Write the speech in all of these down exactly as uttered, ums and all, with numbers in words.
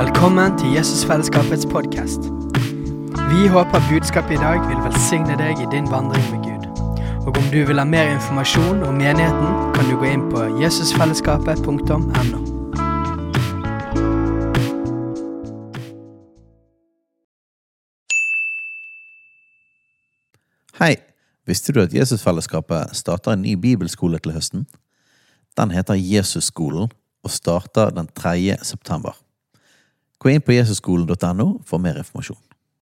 Velkommen til Jesusfellesskapets podcast. Vi håper budskapet i dag vil velsigne deg i din vandring med Gud. Og om du vil ha mer informasjon om menigheten, kan du gå inn på jesusfellesskapet punktum no. Hei, visste du at Jesusfellesskapet starter en ny bibelskole til høsten? Den heter Jesusskolen og starter den tredje september. Gå inn på jesusskolen punktum no for mer informasjon.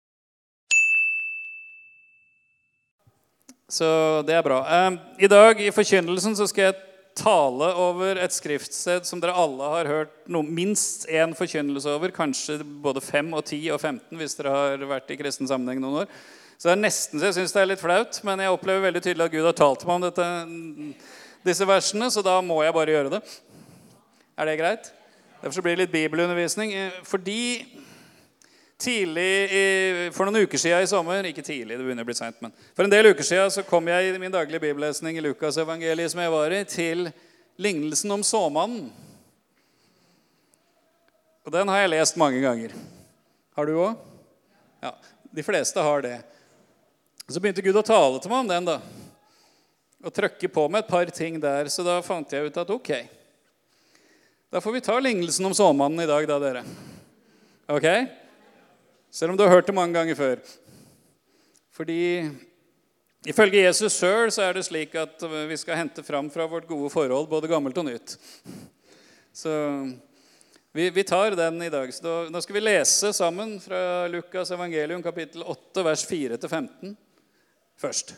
Så det er bra. I dag i forkynnelsen så skal jeg tale over et skriftsted som dere alle har hørt no, minst en forkynnelse over, kanskje både fem og ti og femten hvis dere har vært i kristen sammenheng noen år. Så det er nesten så jeg synes det er litt flaut, men jeg opplever veldig tydelig at Gud har talt meg om dette, disse versene, så da må jeg bare gjøre det. Er det greit? Derfor blir det litt bibelundervisning, fordi tidlig, i, for noen uker siden i sommer, ikke tidlig, det begynner å bli sent, men for en del uker siden så kom jeg i min daglige bibellesning i Lukas evangeliet som jeg var i, til lignelsen om såmannen. Og den har jeg lest mange ganger. Har du også? Ja, de fleste har det. Så begynte Gud å tale til meg om den da, og trykke på med et par ting der, så da fant jeg ut at ok, da får vi ta lignelsen om såmannen i dag da, dere. Ok? Selv om du har hørt det mange ganger før. Fordi ifølge Jesus selv så er det slik at vi skal hente fram fra vårt gode forhold, både gammelt og nytt. Så vi, vi tar den i dag. Så da, da skal vi lese sammen fra Lukas evangelium kapittel åtte, vers fire til femten. Først.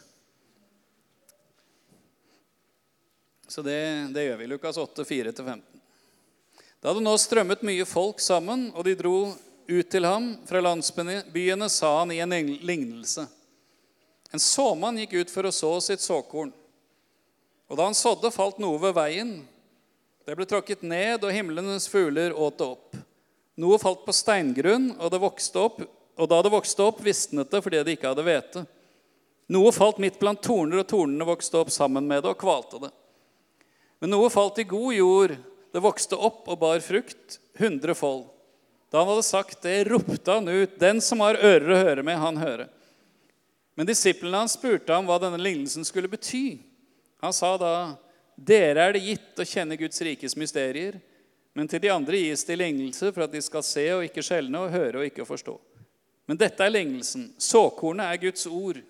Så det, det gjør vi. Lukas åtte, fire til femten. Da hadde nå strømmet mye folk sammen, og de dro ut til ham fra landsbyene, sa han i en lignelse. En såmann gikk ut for å så sitt såkorn. Og da han sådde, falt noe ved veien. Det ble tråkket ned, og himmelens fugler åt det opp. Noe falt på steingrunn, og, det vokste opp, og da det vokste opp, visnet det fordi det ikke hadde hvete. Noe falt midt blant torner, og tornene vokste opp sammen med det og kvalte det. Men noe falt i god jord. Det vokste opp og bar frukt, hundrefold. Da han hadde sagt det, ropte han ut, den som har ører å høre med, han hører. Men disiplene han spurte ham hva denne lignelsen skulle bety. Han sa da, dere er det gitt å kjenne Guds rikes mysterier, men til de andre gis det lignelse for at de skal se og ikke skjelne, og høre og ikke forstå. Men dette er lignelsen. Såkornet er Guds ord.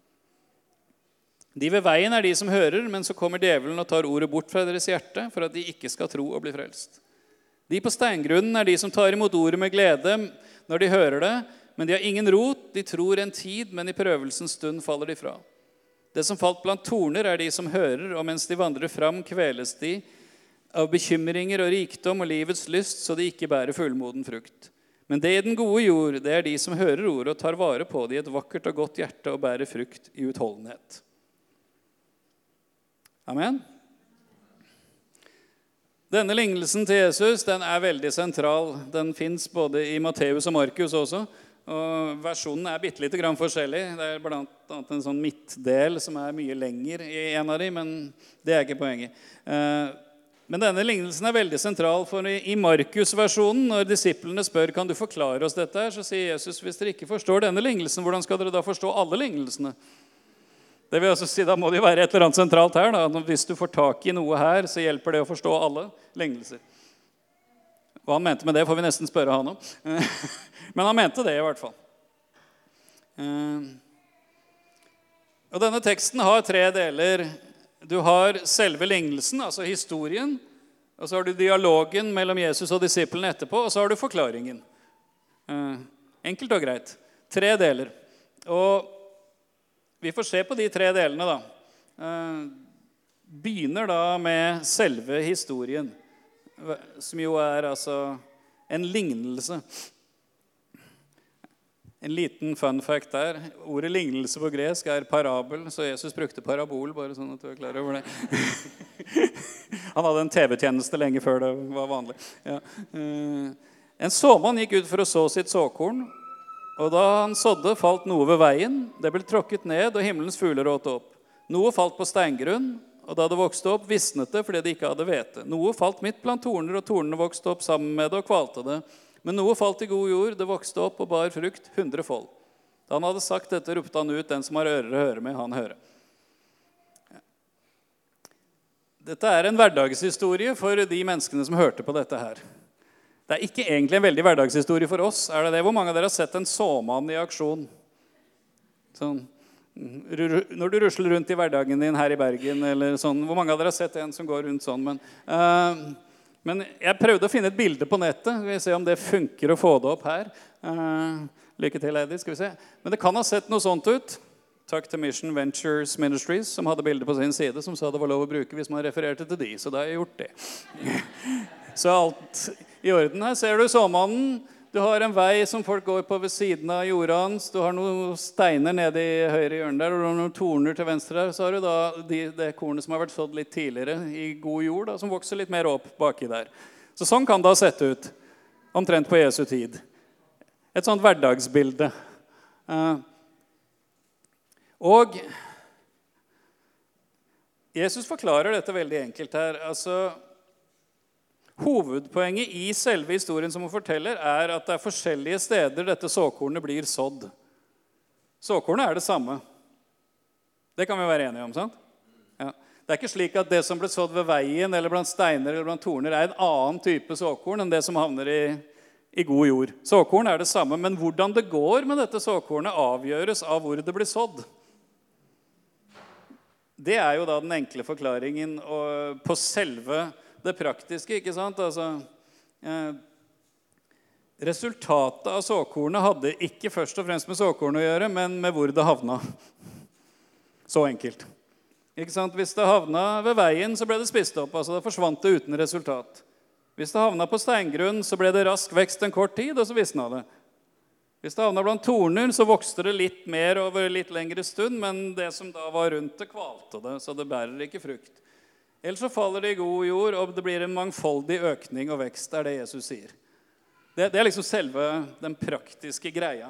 De ved veien er de som hører, men så kommer djevelen og tar ordet bort fra deres hjerte, for at de ikke skal tro og bli frelst. De på steingrunnen er de som tar imot ordet med glede når de hører det, men de har ingen rot, de tror en tid, men i prøvelsens stund faller de fra. Det som falt blant torner er de som hører, og mens de vandrer fram, kveles de av bekymringer og rikdom og livets lyst, så de ikke bærer fullmoden frukt. Men det i den gode jord, det er de som hører ordet og tar vare på det i et vakkert og godt hjerte og bærer frukt i utholdenhet. Amen. Denne lignelsen til Jesus, den er veldig sentral. Den finnes både i Matteus og Markus også. Og versjonen er bitte grann forskjellig. Det er blant annet en sånn midtdel som er mye lenger i en av dem, men det er ikke poenget. Men denne lignelsen er veldig sentral, for i Markus-versjonen, når disiplene spør, kan du forklare oss dette her, så sier Jesus, hvis dere ikke forstår denne lignelsen, hvordan skal dere da forstå alle lignelsene? Det vil altså si, da må det jo være et eller annet sentralt her. Da. Hvis du får tak i noe her, så hjelper det å forstå alle lignelser. Hva han mente med det får vi nesten spørre han om. Men han mente det i hvert fall. Og denne teksten har tre deler. Du har selve lignelsen, altså historien. Og så har du dialogen mellom Jesus og disiplene etterpå. Og så har du forklaringen. Enkelt og greit. Tre deler. Og vi får se på de tre delene da. Begynner da med selve historien, som jo er altså en lignelse. En liten fun fact der. Ordet lignelse på gresk er parabel, så Jesus brukte parabol, bare sånn at du er klar over det. Han hadde en tv-tjeneste lenge før det var vanlig. Ja. En såmann gikk ut for å så sitt såkorn, og da han sådde, falt noe ved veien. Det ble tråkket ned, og himmelens fugler åt opp. Noe falt på steingrunn, og da det vokste opp, visnet det fordi det ikke hadde hvete. Noe falt midt blant torner, og tornene vokste opp sammen med det og kvalte det. Men noe falt i god jord, det vokste opp og bar frukt, hundrefold. Da han hadde sagt dette, ropte han ut, den som har ører å høre med, han hører. Dette er en hverdagshistorie for de menneskene som hørte på dette her. Det er ikke egentlig en veldig hverdagshistorie for oss, er det det? Hvor mange av dere har sett en såmann i aksjon? Sånn, når du rusler rundt i hverdagen din her i Bergen, eller sånn, hvor mange av dere har sett en som går rundt sånn? Men, uh, men jeg prøvde å finne et bilde på nettet. Vi ser om det funker å få det opp her. Uh, lykke til, Eddie, skal vi se. Men det kan ha sett noe sånt ut. Takk til Mission Ventures Ministries, som hadde bildet på sin side, som sa det var lov å bruke hvis man refererte til de, så da har jeg gjort det. Så alt i orden her. Ser du såmannen? Du har en vei som folk går på ved siden av jorda hans. Du har noen steiner nede i høyre hjørne der, og du har noen torner til venstre der. Så har du da de, det kornet som har vært sådd litt tidligere i god jord, da, som vokser litt mer opp baki der. Så sånn kan det ha sett ut, omtrent på Jesu tid. Et sånt hverdagsbilde. Uh, og Jesus forklarer dette veldig enkelt her. Altså, hovedpoenget i selve historien som hun forteller, er at det er forskjellige steder dette såkornet blir sådd. Såkornet er det samme. Det kan vi være enige om, sant? Ja. Det er ikke slik at det som ble sådd ved veien, eller blant steiner, eller blant torner, er en annen type såkorn enn det som havner i, i god jord. Såkorn er det samme, men hvordan det går med dette såkornet avgjøres av hvor det blir sådd. Det er jo da den enkle forklaringen på selve det praktiske, ikke sant? Altså, eh, resultatet av såkornet hadde ikke først og fremst med såkornet å gjøre, men med hvor det havna. Så enkelt. Ikke sant? Hvis det havna ved veien, så ble det spist opp, altså det forsvant det uten resultat. Hvis det havna på steingrunn, så ble det rask vekst en kort tid, og så visna det. Hvis det havna blant torner, så vokste det litt mer over litt lengre stund, men det som da var rundt det kvalte det, så det bærer ikke frukt. Ellers så faller det i god jord, og det blir en mangfoldig økning og vekst, det er det Jesus sier. Det, det er liksom selve den praktiske greia.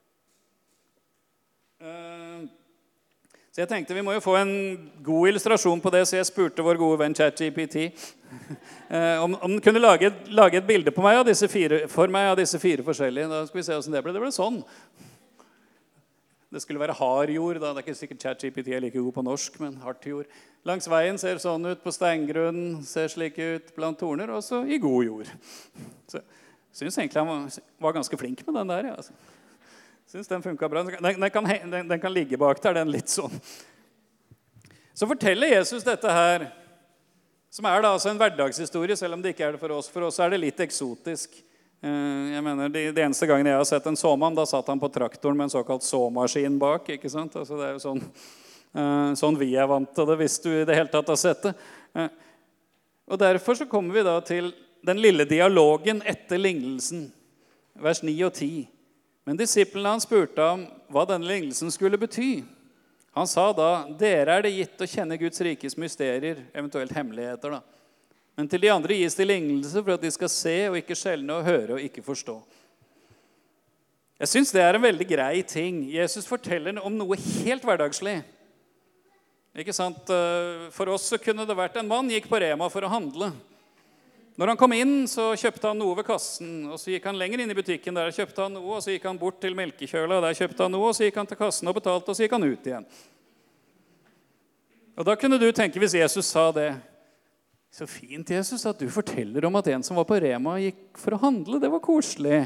Uh, så jeg tenkte vi må jo få en god illustrasjon på det, så jeg spurte vår gode venn ChatGPT uh, om, om den kunne lage, lage et bilde på meg av disse fire, for meg av disse fire forskjellige. Da skal vi se hvordan det ble. Det ble sånn. Det skulle være hard jord, da. Det er ikke sikkert ChatGPT er like god på norsk, men hardt jord. Langs veien ser sånn ut, på steingrunn ser slik ut, blant torner, og så i god jord. Så jeg synes egentlig han var, var ganske flink med den der, ja. Altså. Jeg synes den funket bra. Den, den, kan, den, den kan ligge bak der, den litt sånn. Så forteller Jesus dette her, som er da altså en hverdagshistorie, selv om det ikke er det for oss. For oss er det litt eksotisk. Jeg mener, de, de eneste gangen jeg har sett en såmann, da satt han på traktoren med en såkalt såmaskin bak, ikke sant? Altså det er jo sånn, uh, sånn vi er vant til det, hvis du i det hele tatt har sett det. Uh, og derfor så kommer vi da til den lille dialogen etter lignelsen, vers ni og ti. Men disiplene han spurte om hva denne lignelsen skulle bety. Han sa da, dere er det gitt å kjenne Guds rikes mysterier, eventuelt hemmeligheter da. Men til de andre gis det lignelse for at de skal se og ikke skjelne og høre og ikke forstå. Jeg synes det er en veldig grei ting. Jesus forteller om noe helt hverdagslig. Ikke sant? For oss så kunne det vært en mann gikk på Rema for å handle. Når han kom inn, så kjøpte han noe ved kassen, og så gikk han lenger inn i butikken, der kjøpte han noe, og så gikk han bort til melkekjøla, der kjøpte han noe, og så gikk han til kassen og betalte, og så gikk han ut igjen. Og da kunne du tenke, hvis Jesus sa det, så fint, Jesus, at du forteller om at en som var på Rema gikk for å handle. Det var koselig.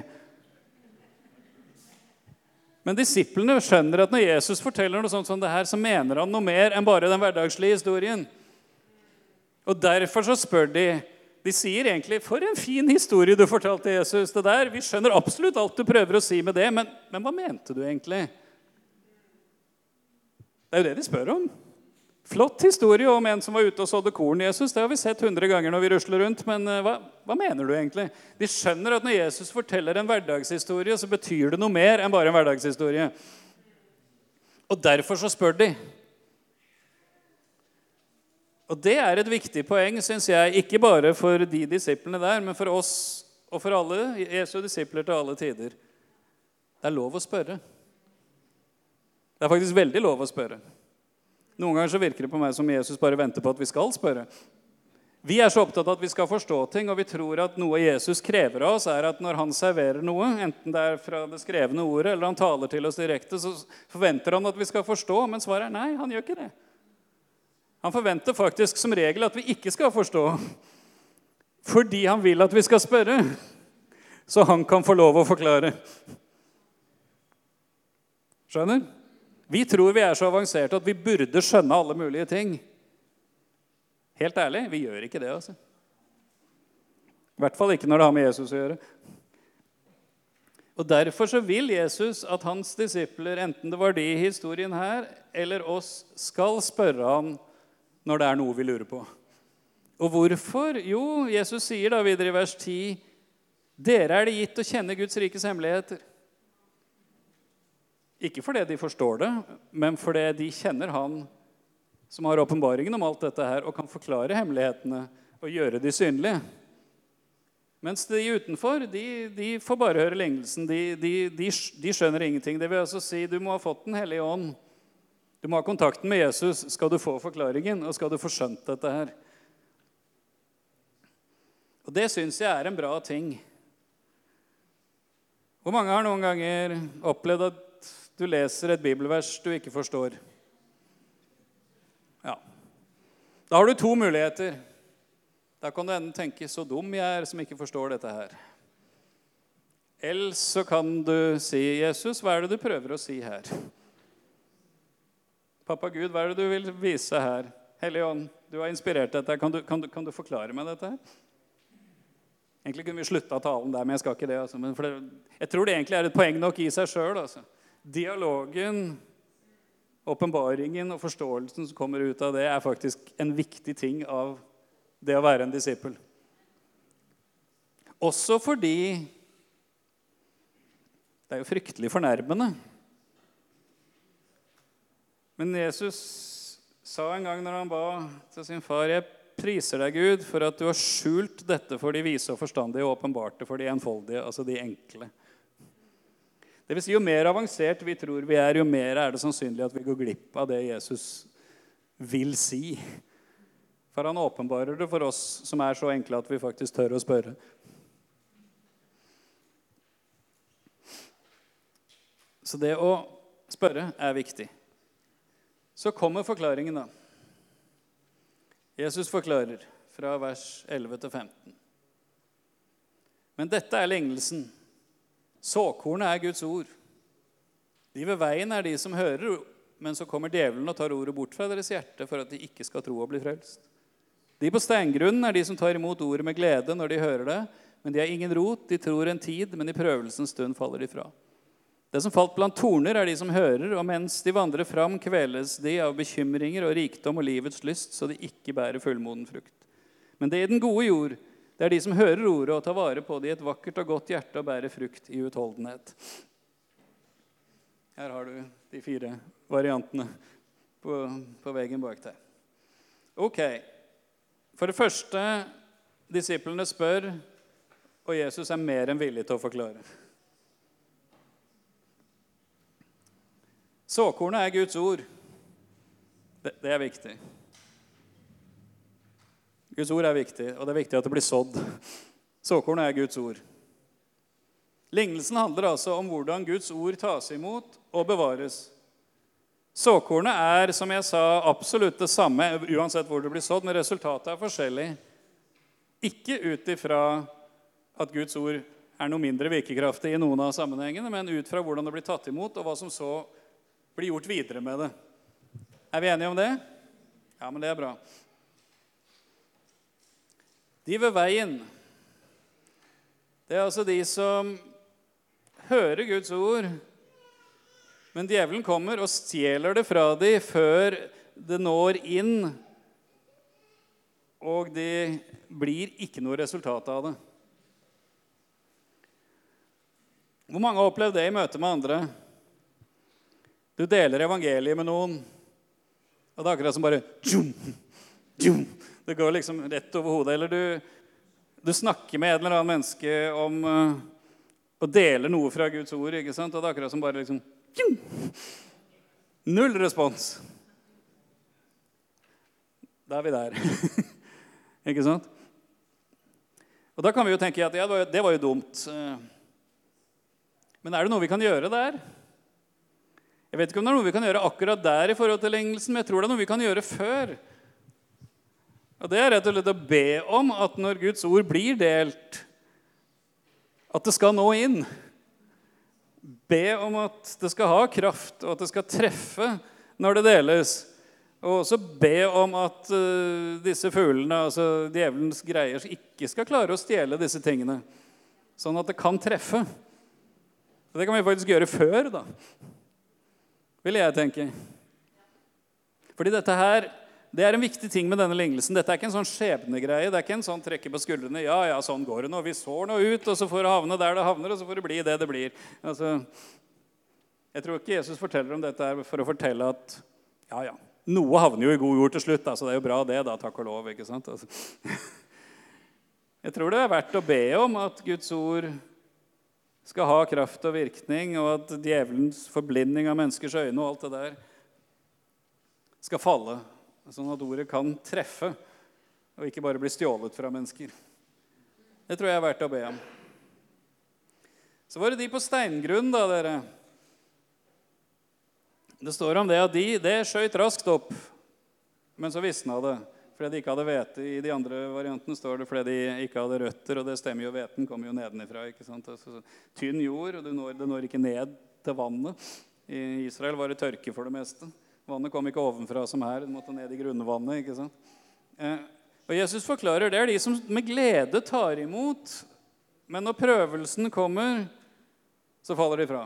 Men disiplene skjønner at når Jesus forteller noe sånt som det her, så mener han noe mer enn bare den hverdagslige historien. Og derfor så spør de, de sier egentlig, for en fin historie du fortalte Jesus det der. Vi skjønner absolutt alt du prøver å si med det, men, men hva mente du egentlig? Det er jo det de spør om. Flott historie om en som var ute og sådde korn, Jesus. Det har vi sett hundre ganger når vi rusler rundt, men hva, hva mener du egentlig? De skjønner at når Jesus forteller en hverdagshistorie, så betyr det noe mer enn bare en hverdagshistorie. Og derfor så spør de. Og det er et viktig poeng, synes jeg, ikke bare for de disiplene der, men for oss og for alle, Jesu disipler til alle tider. Det er lov å spørre. Det er faktisk veldig lov å spørre. Noen ganger så virker det på meg som Jesus bare venter på at vi skal spørre. Vi er så opptatt av at vi skal forstå ting, og vi tror at noe Jesus krever av oss er at når han serverer noe, enten det er fra det skrevne ordet eller han taler til oss direkte, så forventer han at vi skal forstå, men svaret er nei, han gjør ikke det. Han forventer faktisk som regel at vi ikke skal forstå, fordi han vil at vi skal spørre, så han kan få lov å forklare. Skjønner? Vi tror vi er så avanserte at vi burde skjønne alle mulige ting. Helt ærlig, vi gjør ikke det, altså. I hvert fall ikke når det har med Jesus å gjøre. Og derfor så vil Jesus at hans disipler, enten det var de i historien her, eller oss, skal spørre han når det er noe vi lurer på. Og hvorfor? Jo, Jesus sier da videre i vers ti, dere er det gitt å kjenne Guds rikes hemmeligheter. Ikke fordi de forstår det, men fordi de kjenner han som har åpenbaringen om alt dette her, og kan forklare hemmelighetene og gjøre de synlige. Mens de utenfor, de, de får bare høre lignelsen. De, de, de, de skjønner ingenting. Det vil altså si, du må ha fått den hellige ånd. Du må ha kontakten med Jesus, skal du få forklaringen, og skal du få skjønt dette her. Og det synes jeg er en bra ting. Hvor mange har noen ganger opplevd at du leser et bibelvers du ikke forstår? Ja. Da har du to muligheter. Da kan du enten tenke, så dum jeg er som ikke forstår dette her. Eller så kan du si, Jesus, hva er det du prøver å si her? Pappa Gud, hva er det du vil vise her? Hellige ånd, du har inspirert dette. Kan du, kan du, kan du forklare meg dette her? Egentlig kunne vi sluttet talen der, men jeg skal ikke det. Altså. Men for det jeg tror det egentlig er et poeng nok i seg selv. Altså. Dialogen, åpenbaringen og forståelsen som kommer ut av det, er faktisk en viktig ting av det å være en disippel. Også fordi det er jo fryktelig fornærmende. Men Jesus sa en gang når han ba til sin far, jeg priser deg, Gud, for at du har skjult dette for de vise og forstandige og åpenbarte for de enfoldige, altså de enkle. Det vil si, jo mer avansert vi tror vi er, jo mer er det sannsynlig at vi går glipp av det Jesus vil si. For han åpenbarer det for oss som er så enkle at vi faktisk tør å spørre. Så det å spørre er viktig. Så kommer forklaringen da. Jesus forklarer fra vers elleve til femten. Men dette er lignelsen. Såkornet er Guds ord. De ved veien er de som hører, men så kommer djevelen og tar ordet bort fra deres hjerte for at de ikke skal tro og bli frelst. De på steingrunnen er de som tar imot ordet med glede når de hører det, men de har ingen rot, de tror en tid, men i prøvelsens stund faller de fra. Det som falt blant torner er de som hører, og mens de vandrer fram, kveles de av bekymringer og rikdom og livets lyst, så de ikke bærer fullmoden frukt. Men det er den gode jord, det er de som hører ordet og tar vare på det i et vakkert og godt hjerte og bærer frukt i utholdenhet. Her har du de fire variantene på, på veggen bak deg. Ok, for det første, disiplene spør, og Jesus er mer enn villig til å forklare. Såkornet er Guds ord. Det, det er viktig. Guds ord er viktig, og det er viktig at det blir sådd. Såkornet er Guds ord. Lignelsen handler altså om hvordan Guds ord tas imot og bevares. Såkornet er, som jeg sa, absolutt det samme, uansett hvor det blir sådd, men resultatet er forskjellig. Ikke ut ifra at Guds ord er noe mindre virkekraftig i noen av sammenhengene, men ut fra hvordan det blir tatt imot, og hva som så blir gjort videre med det. Er vi enige om det? Ja, men det er bra. De ved veien, det er altså de som hører Guds ord, men djevelen kommer og stjeler det fra dem før det når inn, og det blir ikke noe resultat av det. Hvor mange har opplevd det i møte med andre? Du deler evangeliet med noen, og det er akkurat som bare tjum, tjum. Det går liksom rett over hodet. Eller du, du snakker med en eller annen menneske om uh, å dele noe fra Guds ord, ikke sant? Og det er akkurat som bare liksom tjum. Null respons. Da er vi der. Ikke sant? Og da kan vi jo tenke at ja, det var jo dumt. Men er det noe vi kan gjøre der? Jeg vet ikke om det er noe vi kan gjøre akkurat der i forhold til lignelsen, men jeg tror det er noe vi kan gjøre før. Og det er rett og slett å be om at når Guds ord blir delt, at det skal nå inn. Be om at det skal ha kraft, og at det skal treffe når det deles. Og også be om at uh, disse fuglene, altså djevelens greier, ikke skal klare å stjele disse tingene, sånn at det kan treffe. Og det kan vi faktisk gjøre før, da, vil jeg tenke. Fordi dette her, det er en viktig ting med denne lignelsen. Dette er ikke en sånn skjebnegreie. Det er ikke en sånn trekke på skuldrene. Ja, ja, sånn går det nå. Vi sår nå ut, og så får det havne der det havner, og så får det bli det det blir. Altså, jeg tror ikke Jesus forteller om dette her for å fortelle at, ja, ja, noe havner jo i god jord til slutt, da, så det er jo bra det, da, takk og lov, ikke sant? Altså. Jeg tror det er verdt å be om at Guds ord skal ha kraft og virkning, og at djevelens forblinding av menneskers øyne og alt det der skal falle, sånn at ordet kan treffe, og ikke bare bli stjålet fra mennesker. Det tror jeg er verdt å be om. Så var det de på steingrunn, da, dere. Det står om det at de, det skjøt raskt opp, men så visna det, fordi de ikke hadde hvete. I de andre variantene står det fordi de ikke hadde røtter, og det stemmer jo, hveten kommer jo nedenifra, ikke sant? Altså, tynn jord, og det når, det når ikke ned til vannet. I Israel var det tørke for det meste. Vannet kom ikke ovenfra som her, det måtte ned i grunnvannet, ikke sant? Eh, og Jesus forklarer, det er de som med glede tar imot, men når prøvelsen kommer, så faller de fra.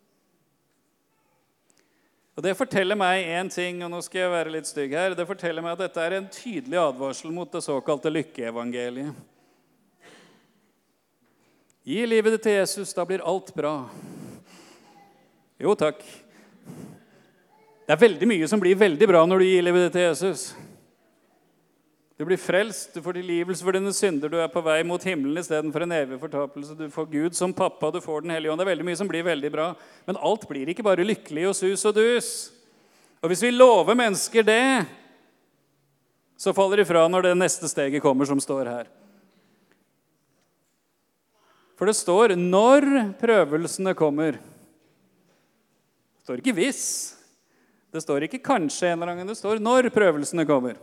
Og det forteller meg en ting, og nå skal jeg være litt stygg her, det forteller meg at dette er en tydelig advarsel mot det såkalte lykkeevangeliet. Gi livet ditt til Jesus, da blir alt bra. Jo, takk. Det er veldig mye som blir veldig bra når du gir livet ditt til Jesus. Du blir frelst, du får tilgivelse for dine synder, du er på vei mot himmelen i stedet for en evig fortapelse, du får Gud som pappa, du får den hellige ånd. Det er veldig mye som blir veldig bra, men alt blir ikke bare lykkelig og sus og dus. Og hvis vi lover mennesker det, så faller de fra når det neste steget kommer som står her. For det står når prøvelsene kommer. Det står ikke hvis. Det står ikke kanskje en eller annen gang, det står når prøvelsene kommer.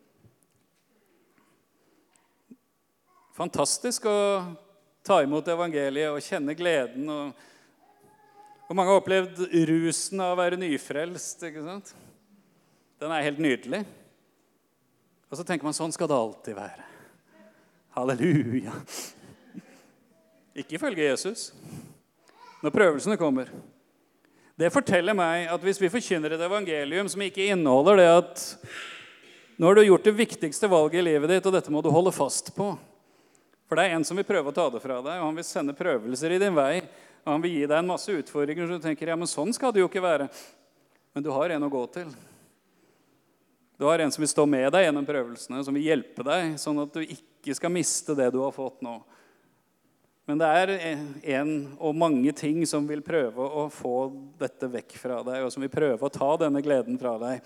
Fantastisk å ta imot evangeliet og kjenne gleden. Og, og mange har opplevd rusen av å være nyfrelst, ikke sant? Den er helt nydelig. Og så tenker man, sånn skal det alltid være. Halleluja. Ikke ifølge Jesus. Når prøvelsene kommer. Det forteller meg at hvis vi forkynner et evangelium som ikke inneholder det at nå har du gjort det viktigste valget i livet ditt, og dette må du holde fast på. For det er en som vil prøve å ta det fra deg, og han vil sende prøvelser i din vei, og han vil gi deg en masse utfordringer, så du tenker, ja, men sånn skal det jo ikke være. Men du har en å gå til. Du har en som vil stå med deg gjennom prøvelsene, som vil hjelpe deg, sånn at du ikke skal miste det du har fått nå. Men det er en og mange ting som vil prøve å få dette vekk fra deg, og som vil prøve å ta denne gleden fra deg.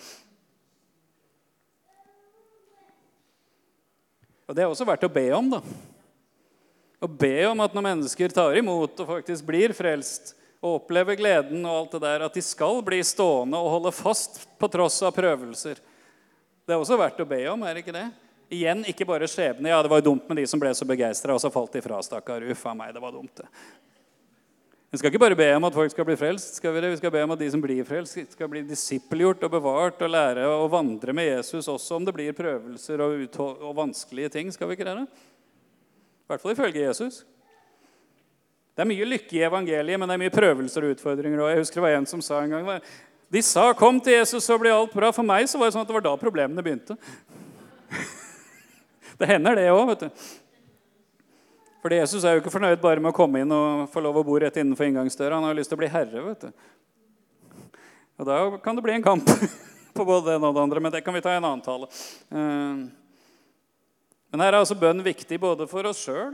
Og det er også verdt å be om, da. Å be om at når mennesker tar imot og faktisk blir frelst, og opplever gleden og alt det der, at de skal bli stående og holde fast på tross av prøvelser. Det er også verdt å be om, er det ikke det? Igjen, ikke bare skjebne. Ja, det var jo dumt med de som ble så begeistret, og så falt de fra, stakkar. Uffa meg, det var dumt det. Vi skal ikke bare be om at folk skal bli frelst, skal vi det? Vi skal be om at de som blir frelst skal bli disippelgjort og bevart og lære å vandre med Jesus, også om det blir prøvelser og, og vanskelige ting, skal vi ikke det? I hvert fall ifølge Jesus. Det er mye lykke i evangeliet, men det er mye prøvelser og utfordringer. Og jeg husker det var en som sa en gang, de sa, kom til Jesus, så blir alt bra. For meg så var det sånn at det var da problemene begynte. Det hender det også, vet du. Fordi Jesus er jo ikke fornøyd bare med å komme inn og få lov å bo rett innenfor inngangsdøra. Han har lyst til å bli herre, vet du. Og da kan det bli en kamp på både det ene og det andre, men det kan vi ta i en annen tale. Men her er altså bønn viktig både for oss selv.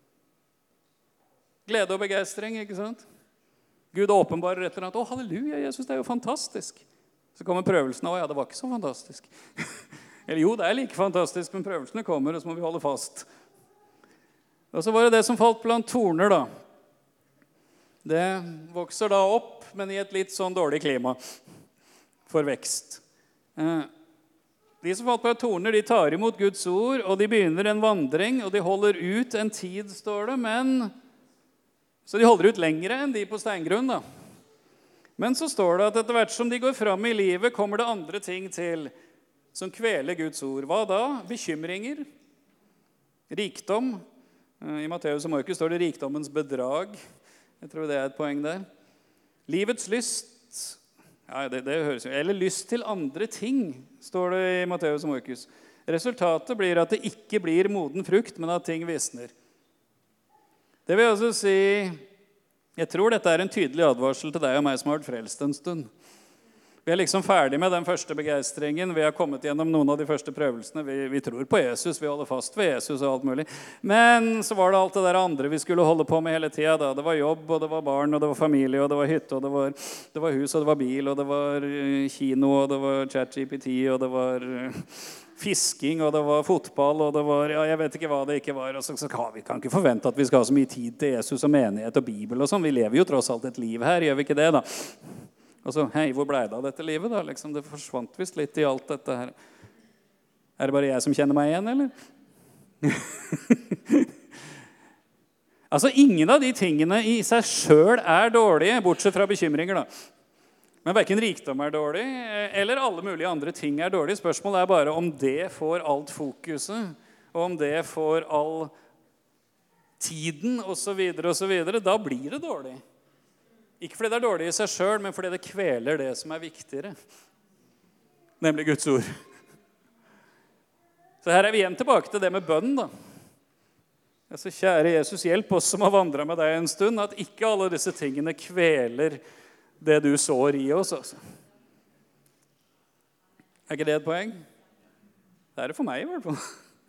Glede og begeistring, ikke sant? Gud åpenbarer etter at, å halleluja, Jesus, det er jo fantastisk. Så kommer prøvelsen, å ja, det var ikke så fantastisk. Eller jo, det er like fantastisk, men prøvelsene kommer, og så må vi holde fast. Og så var det det som falt blant torner da. Det vokser da opp, men i et litt sånn dårlig klima for vekst. De som falt blant torner, de tar imot Guds ord, og de begynner en vandring, og de holder ut en tid, står det, men så de holder ut lengre enn de på steingrunn da. Men så står det at etter hvert som de går fram i livet, kommer det andre ting til som kveler Guds ord. Hva da? Bekymringer, rikdom. I Matteus og Markus står det rikdommens bedrag. Jeg tror det er et poeng der. Livets lyst, ja, det, det høres jo, eller lyst til andre ting, står det i Matteus og Markus. Resultatet blir at det ikke blir moden frukt, men at ting visner. Det vil altså si, jeg tror dette er en tydelig advarsel til deg og meg som har vært frelst en stund. Vi er liksom ferdig med den første begeistringen. Vi har kommet gjennom noen av de første prøvelsene. Vi, vi tror på Jesus, vi holder fast ved Jesus og alt mulig. Men så var det alt det der andre vi skulle holde på med hele tiden. Da. Det var jobb, og det var barn, og det var familie, og det var hytte, og det var, det var hus, og det var bil, og det var kino, og det var ChatGPT, og det var fisking, og det var fotball, og det var, ja, jeg vet ikke hva det ikke var. Og så, så kan vi kan ikke forvente at vi skal ha så mye tid til Jesus og menighet og Bibel og sånn. Vi lever jo tross alt et liv her, gjør vi ikke det da? Og så, hei, hvor ble det av dette livet da? Liksom, det forsvant vist litt i alt dette her. Er det bare jeg som kjenner meg igjen, eller? Altså, ingen av de tingene i seg selv er dårlige, bortsett fra bekymringer da. Men hverken rikdom er dårlig, eller alle mulige andre ting er dårlige. Spørsmålet er bare om det får alt fokuset, og om det får all tiden, og så videre, og så videre. Da blir det dårlig. Ikke fordi det er dårlig i seg selv, men fordi det kveler det som er viktigere. Nemlig Guds ord. Så her er vi igjen tilbake til det med bønn da. Altså, kjære Jesus, hjelp oss som har vandret med deg en stund, at ikke alle disse tingene kveler det du sår i oss. Altså. Er ikke det et poeng? Det er det for meg i hvert fall.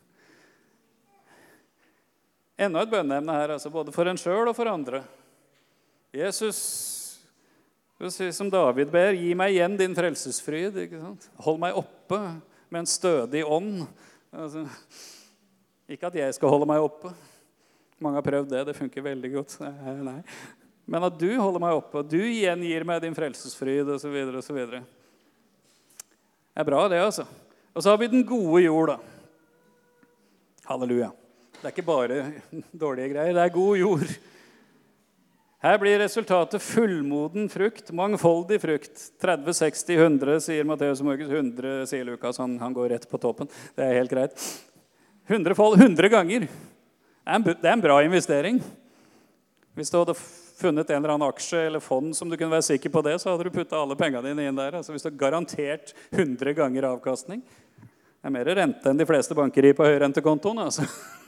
Enda et bønneemne her, altså, både for en selv og for andre. Jesus, som David ber, gi meg igjen din frelsesfryd, ikke sant? Hold meg oppe med en stødig ånd. Altså, ikke at jeg skal holde meg oppe. Mange har prøvd det, det funker veldig godt. Nei, nei. Men at du holder meg oppe, og du igjen gir meg din frelsesfryd, og så videre, og så videre. Det er bra det, altså. Og så har vi den gode jord, da. Halleluja. Det er ikke bare dårlige greier, det er god jord. Her blir resultatet fullmoden frukt, mangfoldig frukt. tretti, seksti, hundre, sier Matteus og Markus. hundre, sier Lukas, han, han går rett på toppen. Det er helt greit. hundre fold, hundre ganger. Det er, en, det er en bra investering. Hvis du hadde funnet en eller annen aksje eller fond som du kunne være sikker på det, så hadde du puttet alle pengene dine inn der. Altså hvis du har garantert hundre ganger avkastning. Det er mer rente enn de fleste banker gir på høyrentekontoen, altså.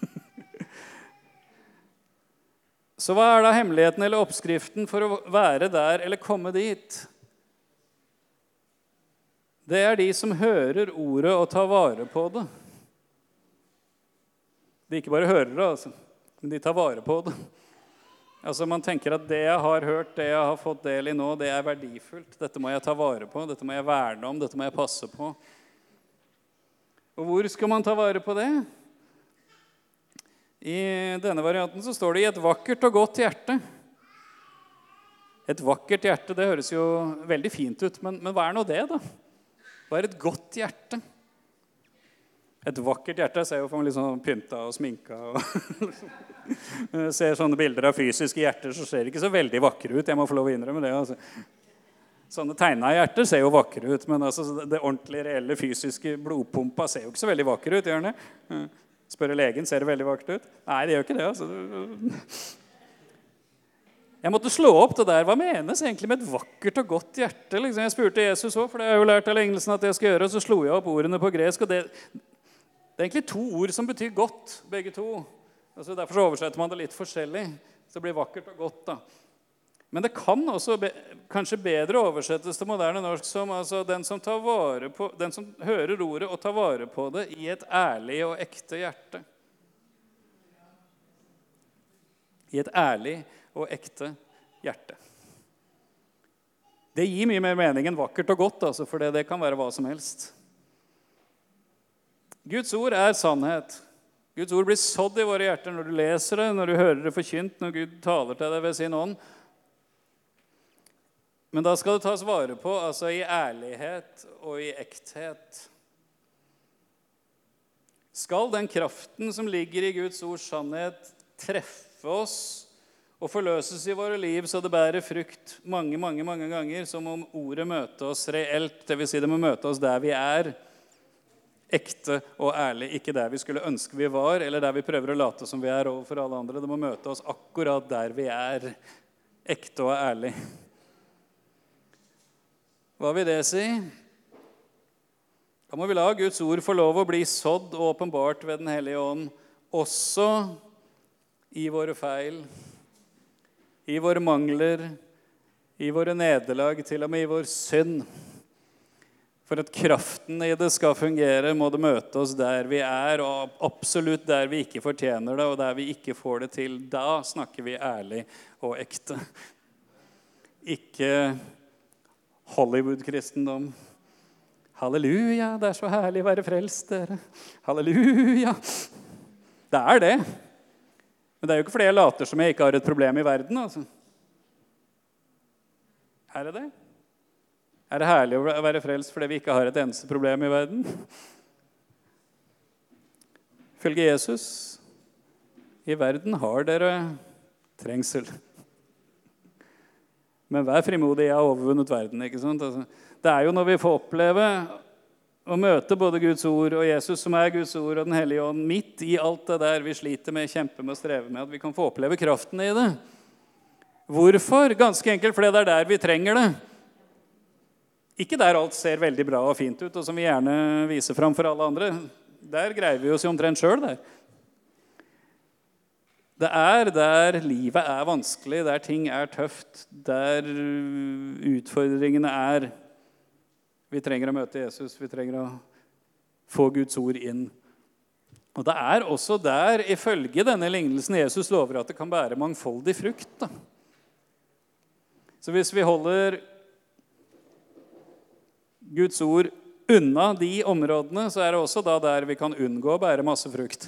Så hva er da hemmeligheten eller oppskriften for å være der eller komme dit? Det er de som hører ordet og tar vare på det. De ikke bare hører det, altså, men de tar vare på det. Altså man tenker at det jeg har hørt, det jeg har fått del i nå, det er verdifullt. Dette må jeg ta vare på, dette må jeg verne om, dette må jeg passe på. Og hvor skal man ta vare på det? I denne varianten så står det i et vakkert og godt hjerte. Et vakkert hjerte, det høres jo veldig fint ut, men, men hva er nå det da? Hva er et godt hjerte? Et vakkert hjerte, jeg ser jo for meg litt sånn pynta og sminka. Og ser sånne bilder av fysiske hjerter, så ser det ikke så veldig vakre ut. Jeg må få lov å innrømme det. Altså. Sånne tegna hjerter ser jo vakre ut, men altså, det ordentlige, reelle, fysiske blodpumpa ser jo ikke så veldig vakre ut, gjør det? Spørre legen, ser det veldig vakkert ut? Nei, det gjør ikke det. Altså. Jeg måtte slå opp det der. Hva menes egentlig med et vakkert og godt hjerte? Liksom, jeg spurte Jesus også, for det har jeg jo lært av lignelsen at jeg skal gjøre, og så slo jeg opp ordene på gresk, og det, det er egentlig to ord som betyr godt, begge to. Altså, derfor så oversetter man det litt forskjellig, så det blir vakkert og godt da. Men det kan også be, kanskje bedre oversettes til moderne norsk som altså, den, som tar vare på, den som hører ordet og tar vare på det i et ærlig og ekte hjerte. I et ærlig og ekte hjerte. Det gir mye mer mening enn vakkert og godt, altså, for det, det kan være hva som helst. Guds ord er sannhet. Guds ord blir sådd i våre hjerter når du leser det, når du hører det forkynt, når Gud taler til deg ved sin ånd. Men da skal det tas vare på, altså i ærlighet og i ekthet. Skal den kraften som ligger i Guds ords sannhet treffe oss og forløses i våre liv så det bærer frukt mange, mange, mange ganger, som om ordet møter oss reelt, det vil si det må møte oss der vi er, ekte og ærlig, ikke der vi skulle ønske vi var, eller der vi prøver å late som vi er overfor alle andre. Det må møte oss akkurat der vi er, ekte og ærlig. Hva vil det si? Da må vi la Guds ord få lov å bli sådd og åpenbart ved den hellige ånd, også i våre feil, i våre mangler, i våre nederlag, til og med i vår synd. For at kraften i det skal fungere, må det møte oss der vi er, og absolutt der vi ikke fortjener det, og der vi ikke får det til. Da snakker vi ærlig og ekte. Ikke Hollywood-kristendom. Halleluja, det er så herlig å være frelst, dere. Halleluja. Det er det. Men det er jo ikke fordi jeg later som jeg ikke har et problem i verden, altså. Er det det? Er det herlig å være frelst fordi vi ikke har et eneste problem i verden? Følge Jesus, i verden har dere trengsel. Men vær frimodig, jeg har overvunnet verden, ikke sant? Altså, det er jo når vi får oppleve å møte både Guds ord og Jesus, som er Guds ord, og den hellige ånd, midt i alt det der vi sliter med, kjemper med og strever med, at vi kan få oppleve kraften i det. Hvorfor? Ganske enkelt fordi det er der vi trenger det. Ikke der alt ser veldig bra og fint ut, og som vi gjerne viser fram for alle andre. Der greier vi oss jo omtrent selv der. Det er der livet er vanskelig, der ting er tøft, der utfordringene er. Vi trenger å møte Jesus, vi trenger å få Guds ord inn. Og det er også der, ifølge denne lignelsen, Jesus lover at det kan bære mangfoldig frukt. Da. Så hvis vi holder Guds ord unna de områdene, så er det også da der vi kan unngå å bære masse frukt.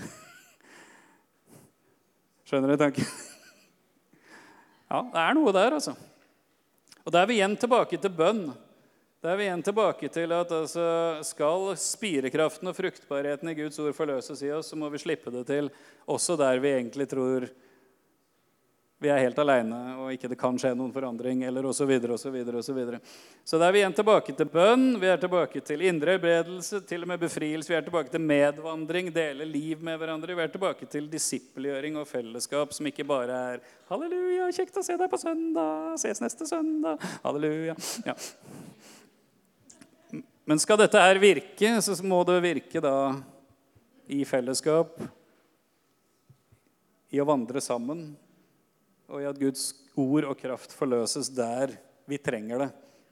Skjønner du tanken? Ja, det er noe der, altså. Og da er vi igjen tilbake til bønn. Da er vi igjen tilbake til at altså, skal spirekraften og fruktbarheten i Guds ord forløses i oss, så må vi slippe det til også der vi egentlig tror vi er helt alene, og ikke det kan skje noen forandring, eller og så videre, og så videre, og så videre. Så da er vi igjen tilbake til bønn, vi er tilbake til indre helbredelse, til og med befrielse, vi er tilbake til medvandring, dele liv med hverandre, vi er tilbake til disippelgjøring og fellesskap, som ikke bare er halleluja, kjekt å se deg på søndag, ses neste søndag, halleluja. Ja. Men skal dette her virke, så må det virke da i fellesskap, i å vandre sammen, og i at Guds ord og kraft forløses der vi trenger det.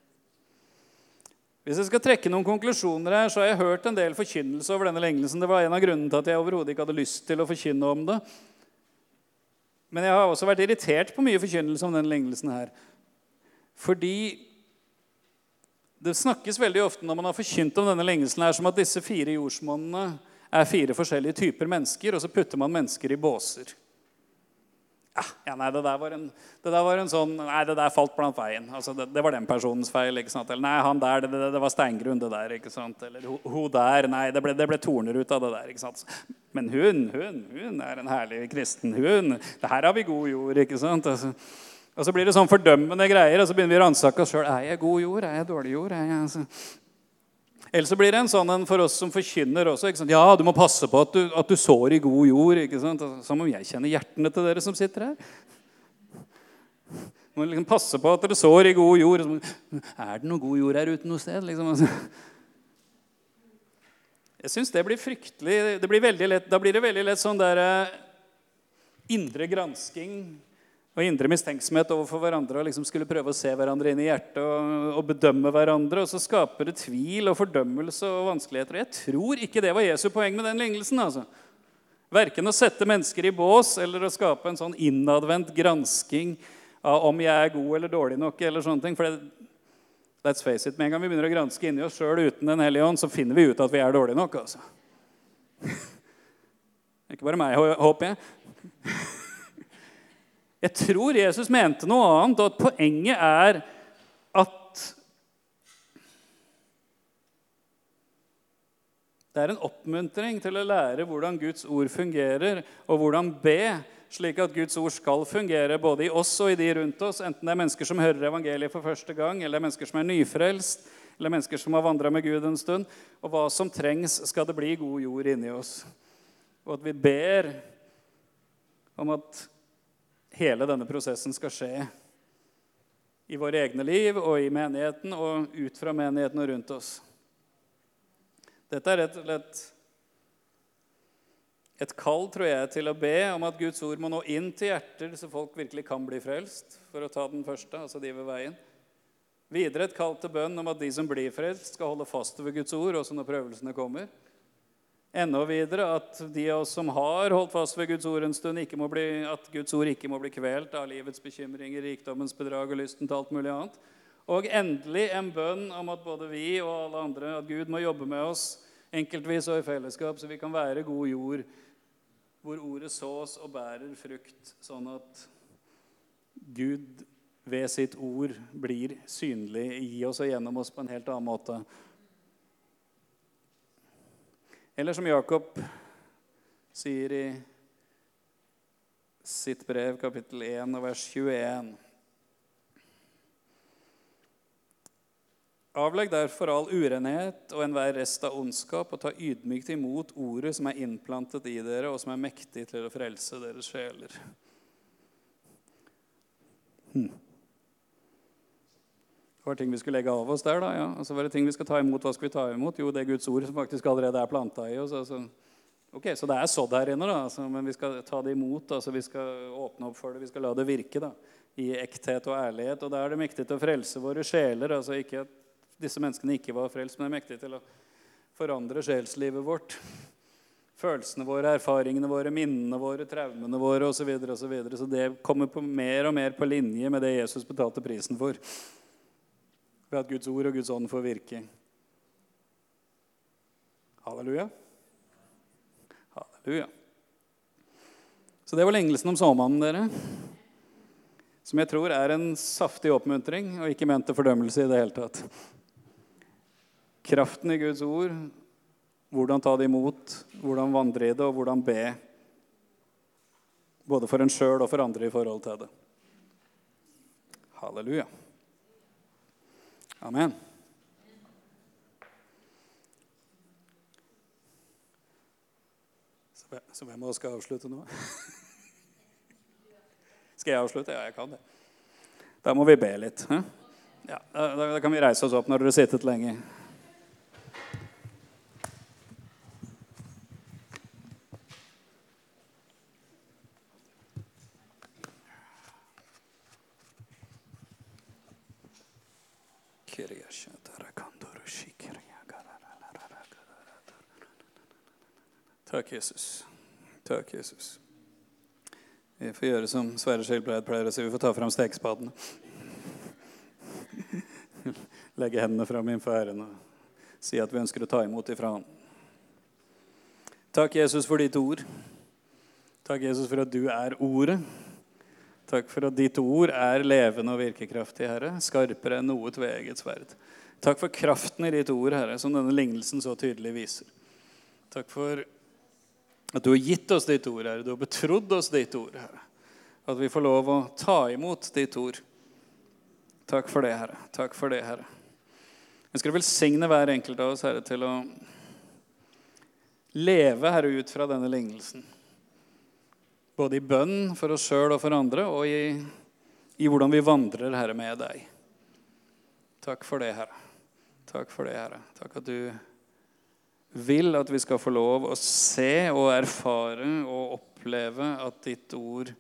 Hvis jeg skal trekke noen konklusjoner her, så har jeg hørt en del forkynnelse over denne lignelsen. Det var en av grunnene til at jeg overhodet ikke hadde lyst til å forkynne om det. Men jeg har også vært irritert på mye forkynnelse om denne lignelsen her. Fordi det snakkes veldig ofte når man har forkynt om denne lignelsen her, som at disse fire jordsmonnene er fire forskjellige typer mennesker, og så putter man mennesker i båser. Ja, nei, det der var en, det der var en sånn, nei, det der falt blant veien. Altså, det, det var den personens feil, ikke sant? Eller nei, han der, det, det, det var steingrunn det der, ikke sant? Eller hun, hun der, nei, det ble, det ble torner ut av det der, ikke sant? Men hun, hun, hun er en herlig kristen, hun, det her har vi god jord, ikke sant? Altså, og så blir det sånn fordømmende greier, og så begynner vi å rannsake oss selv. Er jeg god jord? Er jeg dårlig jord? Er jeg, altså... Ellers så blir det en sånn en for oss som forkynner også, ikke sant? Ja, du må passe på at du, at du sår i god jord, ikke sant? Som om jeg kjenner hjertene til dere som sitter her. Du må liksom passe på at dere sår i god jord. Er det noe god jord her ute noe sted? Liksom? Jeg synes det blir fryktelig, det blir veldig lett, da blir det veldig lett sånn der indre gransking, og indre mistenksomhet overfor hverandre, og liksom skulle prøve å se hverandre inn i hjertet og, og bedømme hverandre, og så skaper det tvil og fordømmelse og vanskeligheter. Jeg tror ikke det var Jesu poeng med den lignelsen, altså. Hverken å sette mennesker i bås, eller å skape en sånn innadvendt gransking av om jeg er god eller dårlig nok, eller sånne ting. For det, let's face it, med en gang vi begynner å granske inni oss selv uten den hellige ånd, så finner vi ut at vi er dårlige nok, altså. Ikke bare meg, håper jeg. Jeg tror Jesus mente noe annet, og at poenget er at det er en oppmuntring til å lære hvordan Guds ord fungerer, og hvordan be, slik at Guds ord skal fungere både i oss og i de rundt oss, enten det er mennesker som hører evangeliet for første gang, eller mennesker som er nyfrelst, eller mennesker som har vandret med Gud en stund, og hva som trengs skal det bli god jord inni oss. Og at vi ber om at hele denne prosessen skal skje i våre egne liv og i menigheten og ut fra menigheten og rundt oss. Dette er rett og slett et kall, tror jeg, til å be om at Guds ord må nå inn til hjerter så folk virkelig kan bli frelst, for å ta den første, altså de ved veien. Videre et kall til bønn om at de som blir frelst skal holde fast ved Guds ord, også når prøvelsene kommer. Enda videre at de av oss som har holdt fast ved Guds ord en stund, ikke må bli, at Guds ord ikke må bli kvelt av livets bekymringer, rikdommens bedrag og lysten til alt mulig annet. Og endelig en bønn om at både vi og alle andre, at Gud må jobbe med oss enkeltvis og i fellesskap, så vi kan være god jord, hvor ordet sås og bærer frukt, sånn at Gud ved sitt ord blir synlig i oss og gjennom oss på en helt annen måte. Eller som Jakob sier i sitt brev, kapittel én, vers tjueen. Avlegg derfor all urenhet og enhver rest av ondskap, og ta ydmykt imot ordet som er innplantet i dere, og som er mektig til å frelse deres sjeler. Hm. Det var ting vi skulle legge av oss der, da, ja. Og så var det ting vi skal ta imot. Hva skal vi ta imot? Jo, det er Guds ord som faktisk allerede er plantet i oss. Altså. Ok, så det er sådd her inne, da, altså, men vi skal ta det imot, altså, vi skal åpne opp for det, vi skal la det virke, da, i ekthet og ærlighet, og da er det mektig til å frelse våre sjeler, altså ikke at disse menneskene ikke var frelst, men er mektig til å forandre sjelslivet vårt. Følelsene våre, erfaringene våre, minnene våre, traumene våre, og så videre, og så videre. Så det kommer på mer og mer på linje med det Jesus betalte prisen for. Ved at Guds ord og Guds ånd får virke. Halleluja. Halleluja. Så det var lignelsen om såmannen, dere. Som jeg tror er en saftig oppmuntring, og ikke ment til fordømmelse i det hele tatt. Kraften i Guds ord, hvordan ta det imot, hvordan vandre i det, og hvordan be. Både for en selv og for andre i forhold til det. Halleluja. Amen. Så hvem av oss skal avslutte nå? Skal jeg avslutte? Ja, jeg kan det. Da må vi be litt. He? Ja, da, da kan vi reise oss opp når dere har sittet lenge. Takk, Jesus. Takk, Jesus. Vi får gjøre som Sverre Skjelbreid pleier å si. Vi får ta frem stekespadene. Legge hendene frem innenfor Herren og si at vi ønsker å ta imot ifra Han. Takk, Jesus, for ditt ord. Takk, Jesus, for at du er ordet. Takk for at ditt ord er levende og virkekraftig, Herre. Skarpere enn noe tveegget sverd. Takk for kraften i ditt ord, Herre, som denne lignelsen så tydelig viser. Takk for at du har gitt oss ditt ord, Herre. Du har betrodd oss ditt ord, Herre. At vi får lov å ta imot ditt ord. Takk for det, Herre. Takk for det, Herre. Jeg skal velsigne hver enkelt av oss, Herre, til å leve, Herre, ut fra denne lignelsen. Både i bønn for oss selv og for andre, og i, i hvordan vi vandrer, Herre, med deg. Takk for det, Herre. Takk for det, Herre. Takk at du vil at vi skal få lov å se og erfare og oppleve at ditt ord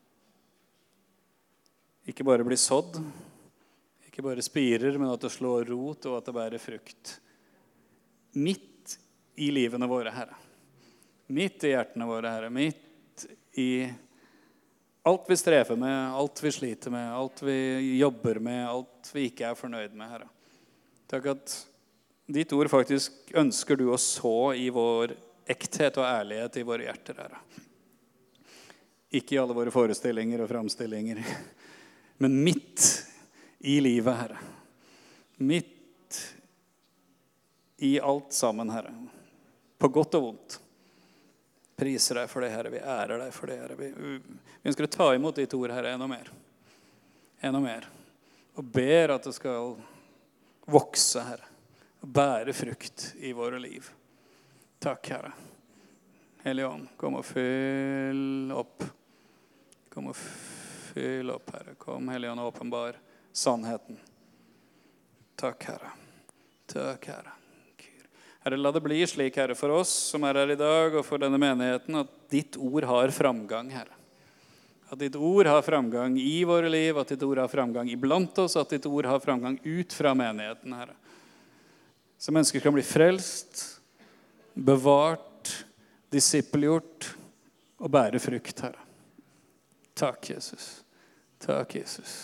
ikke bare blir sådd, ikke bare spirer, men at det slår rot og at det bærer frukt. Midt i livene våre, Herre. Midt i hjertene våre, Herre. Midt i alt vi strever med, alt vi sliter med, alt vi jobber med, alt vi ikke er fornøyd med, Herre. Takk at ditt ord faktisk ønsker du å så i vår ekthet og ærlighet i våre hjerter, Herre. Ikke i alle våre forestillinger og framstillinger, men midt i livet, Herre. Midt i alt sammen, Herre. På godt og vondt. Priser deg for det, Herre. Vi ærer deg for det, Herre. Vi, vi ønsker å ta imot ditt ord, Herre, enda mer. Enda mer. Og ber at det skal vokse, Herre. Og bære frukt i våre liv. Takk, Herre. Hellige ånd, kom og fyll opp. Kom og fyll opp, Herre. Kom, Hellige ånd, og åpenbar sannheten. Takk, Herre. Takk, Herre. Herre, la det bli slik, Herre, for oss som er her i dag, og for denne menigheten, at ditt ord har framgang, Herre. At ditt ord har framgang i våre liv, at ditt ord har framgang iblant oss, at ditt ord har framgang ut fra menigheten, Herre. Så mennesker kan bli frelst, bevart, disippelgjort og bære frukt, Herre. Takk, Jesus. Takk, Jesus.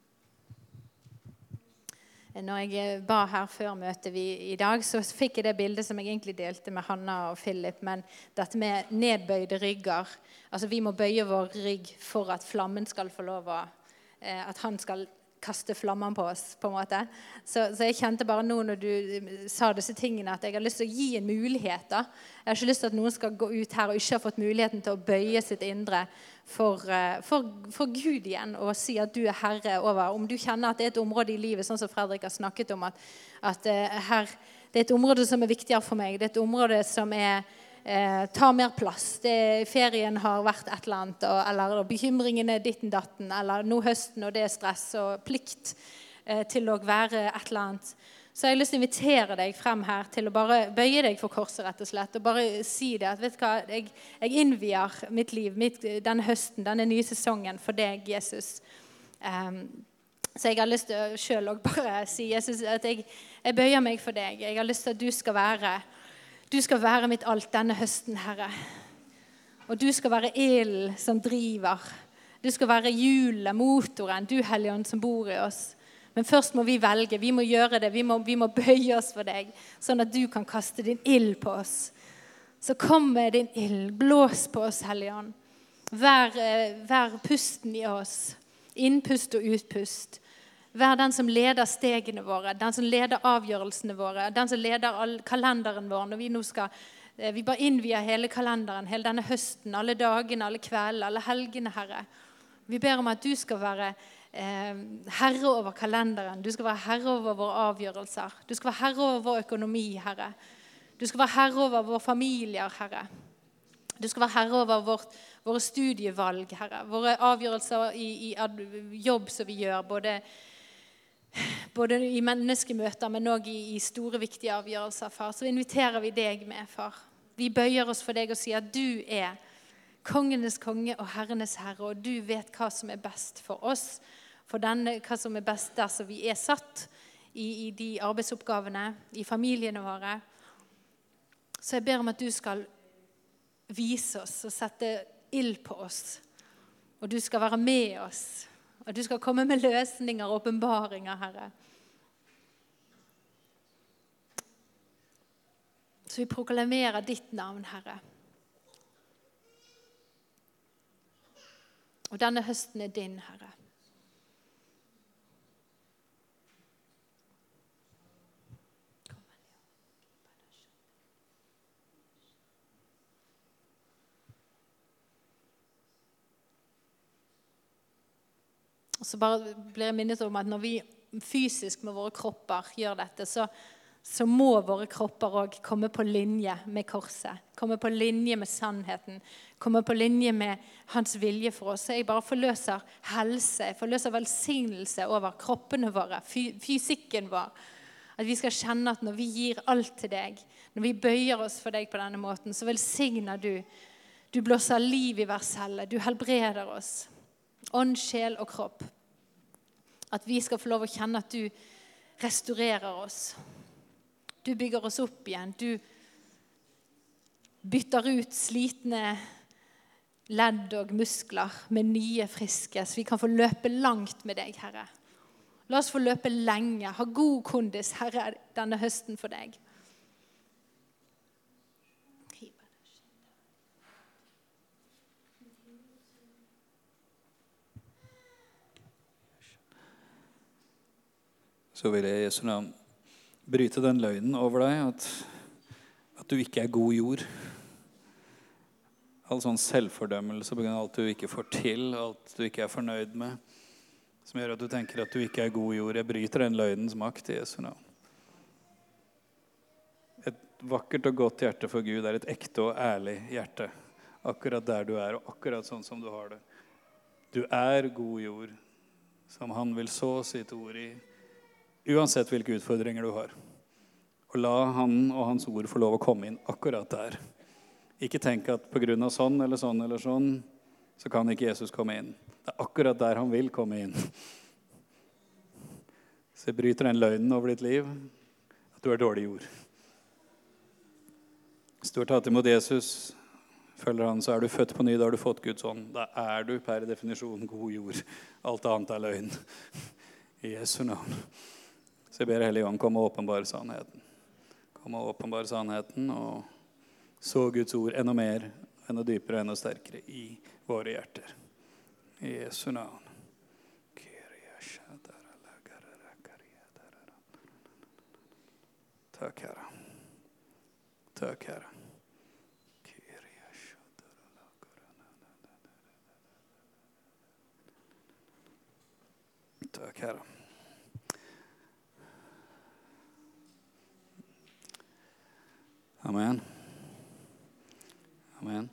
Når jeg ba her før møtet vi, i dag, så fikk jeg det bildet som jeg egentlig delte med Hanna og Philip, men dette med nedbøyde rygger. Altså vi må bøye vår rygg for at flammen skal få lov å, eh, at han skal kaste flammen på oss, på en måte. Så, så jeg kjente bare nå når du sa disse tingene, at jeg har lyst til å gi en mulighet da. Jeg har ikke lyst til at noen skal gå ut her og ikke ha fått muligheten til å bøye sitt indre for, for, for Gud igjen, og si at du er herre over. Om du kjenner at det er et område i livet, sånn som Fredrik har snakket om, at, at her, det er et område som er viktigere for meg. Det er et område som er Eh, ta mer plass. Det, ferien har vært et eller annet, og, eller bekymringene ditten datten, eller nå høsten, og det er stress og plikt eh, til å være et eller annet. Så jeg har lyst til å invitere deg frem her til å bare bøye deg for korset, rett og slett, og bare si det, at vet du hva, jeg, jeg innvier mitt liv, mitt, denne høsten, denne nye sesongen for deg, Jesus. Um, så jeg har lyst til å selv også bare si, Jesus, at jeg, jeg bøyer meg for deg. Jeg har lyst til at du skal være Du skal være mitt alt denne høsten, Herre. Og du skal være ilden som driver. Du skal være hjulet, motoren, du Hellige Ånd som bor i oss. Men først må vi velge, vi må gjøre det, vi må, vi må bøye oss for deg, sånn at du kan kaste din ild på oss. Så kom med din ild, blås på oss, Hellige Ånd. Vær, vær pusten i oss, innpust og utpust. Vær den som leder stegene våre, den som leder avgjørelsene våre, den som leder all kalenderen vår. Når vi nå skal, vi bare innvier hele kalenderen, hele denne høsten, alle dagene, alle kveldene, alle helgene, Herre. Vi ber om at du skal være eh, herre over kalenderen. Du skal være herre over våre avgjørelser. Du skal være herre over vår økonomi, Herre. Du skal være herre over våre familier, Herre. Du skal være herre over vårt, våre studievalg, Herre. Våre avgjørelser i, i jobb som vi gjør, både både i menneskemøter, men også i, i store, viktige avgjørelser, far. Så inviterer vi deg med, far. Vi bøyer oss for deg og sier at du er kongenes konge og herrenes herre, og du vet hva som er best for oss, for denne, hva som er best der som vi er satt i, i de arbeidsoppgavene, i familiene våre. Så jeg ber om at du skal vise oss og sette ild på oss, og du skal være med oss, og du skal komme med løsninger og åpenbaringer, Herre. Så vi proklamerer ditt navn, Herre. Og denne høsten er din, Herre. Og så bare blir jeg minnet om at når vi fysisk med våre kropper gjør dette, så, så må våre kropper også komme på linje med korset. Komme på linje med sannheten. Komme på linje med hans vilje for oss. Så jeg bare forløser helse, jeg forløser velsignelse over kroppene våre, fysikken vår. At vi skal kjenne at når vi gir alt til deg, når vi bøyer oss for deg på denne måten, så velsigner du. Du blåser liv i hver celle, du helbreder oss. Ånd, sjel og kropp. At vi skal få lov å kjenne at du restaurerer oss. Du bygger oss opp igjen. Du bytter ut slitne ledd og muskler med nye friske, så vi kan få løpe langt med deg, Herre. La oss få løpe lenge, ha god kondis, Herre, denne høsten for deg. så vil jeg i Jesu navn bryte den løgnen over deg at, at du ikke er god jord. All sånn selvfordømmelse på grunn av alt du ikke får til, alt du ikke er fornøyd med, som gjør at du tenker at du ikke er god jord. Jeg bryter den løgnens makt i Jesu navn. Et vakkert og godt hjerte for Gud er et ekte og ærlig hjerte. Akkurat der du er, og akkurat sånn som du har det. Du er god jord, som han vil så sitt ord i, uansett hvilke utfordringer du har. Og la han og hans ord få lov å komme inn akkurat der. Ikke tenk at på grunn av sånn eller sånn eller sånn, så kan ikke Jesus komme inn. Det er akkurat der han vil komme inn. Så jeg bryter den løgnen over ditt liv, at du er dårlig jord. Hvis du har tatt imot Jesus, følger han, så er du født på ny, da har du fått Guds ånd. Da er du per definisjon god jord. Alt annet er løgn. I Jesu navn. Så jeg ber Hellige Ånd komme og åpenbare sannheten. Komme og åpenbare sannheten, og så Guds ord enda mer, enda dypere, enda sterkere i våre hjerter. I Jesu navn. Takk, Herre. Takk, Herre. Takk, Herre. Amen. Amen.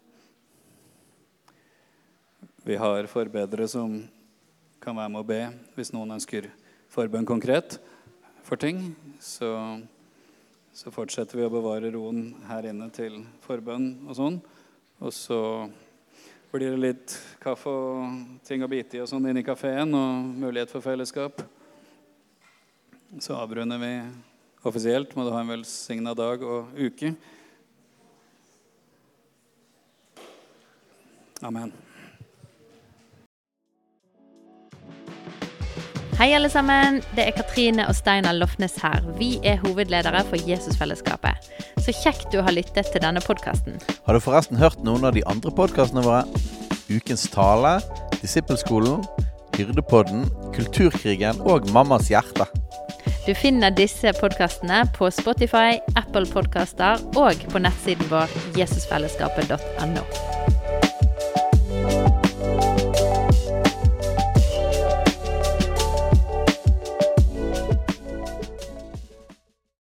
Vi har forbedere som kan være med å be. Hvis noen ønsker forbønn konkret for ting, så, så fortsetter vi å bevare roen her inne til forbønn og sånn. Og så blir det litt kaffe og ting å bite i og sånn inne i kaféen, og mulighet for fellesskap. Så avrunder vi offisielt. Må du ha en velsignet dag og uke. Amen. Hei alle sammen, det er Katrine og Steinar Lofnes her. Vi er hovedledere for Jesusfellesskapet. Så kjekt du har lyttet til denne podcasten. Har du forresten hørt noen av de andre podcastene våre? Ukens tale, Disippelskolen, Hyrdepodden, Kulturkrigen og Mammas hjerte. Du finner disse podcastene på Spotify, Apple Podcaster og på nettsiden vår jesusfellesskapet punktum no.